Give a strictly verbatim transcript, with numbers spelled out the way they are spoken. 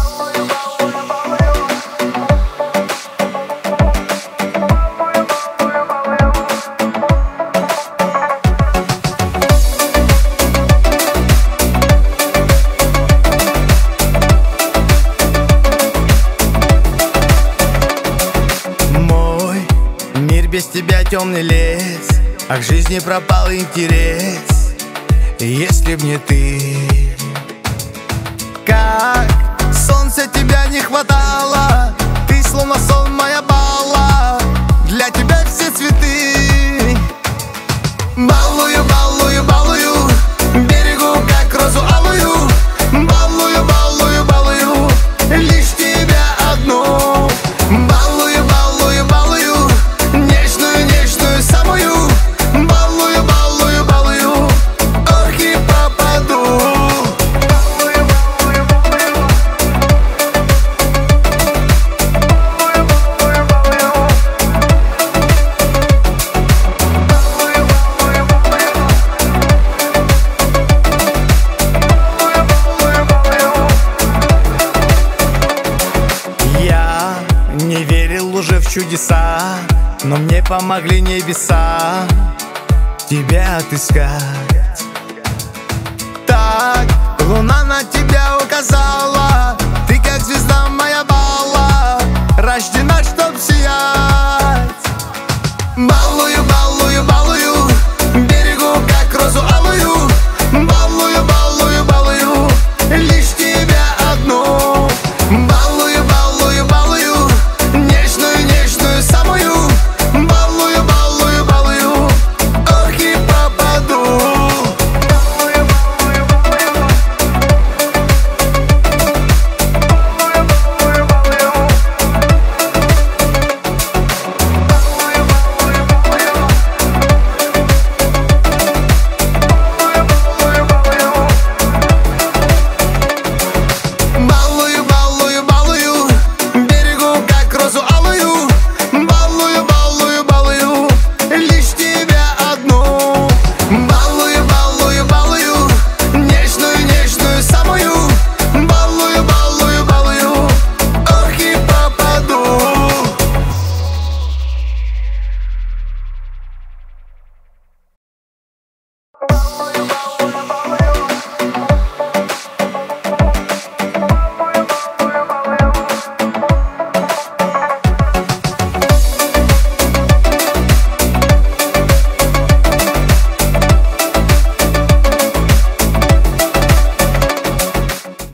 Без тебя темный лес, а к жизни пропал интерес. Если б не ты, как солнца тебя не хватало. Ты словно сон, моя балла, для тебя все цветы. Балую, балую, балую, берегу как розу алую. Балую, балую, балую, лишь тебя одну. Балую, балую, балую, нежную, нежную самую. Балую, балую, балую, ох и попаду. Я не верил уже в чудеса, но мне помогли небеса тебя отыскать. Так луна на тебя указала.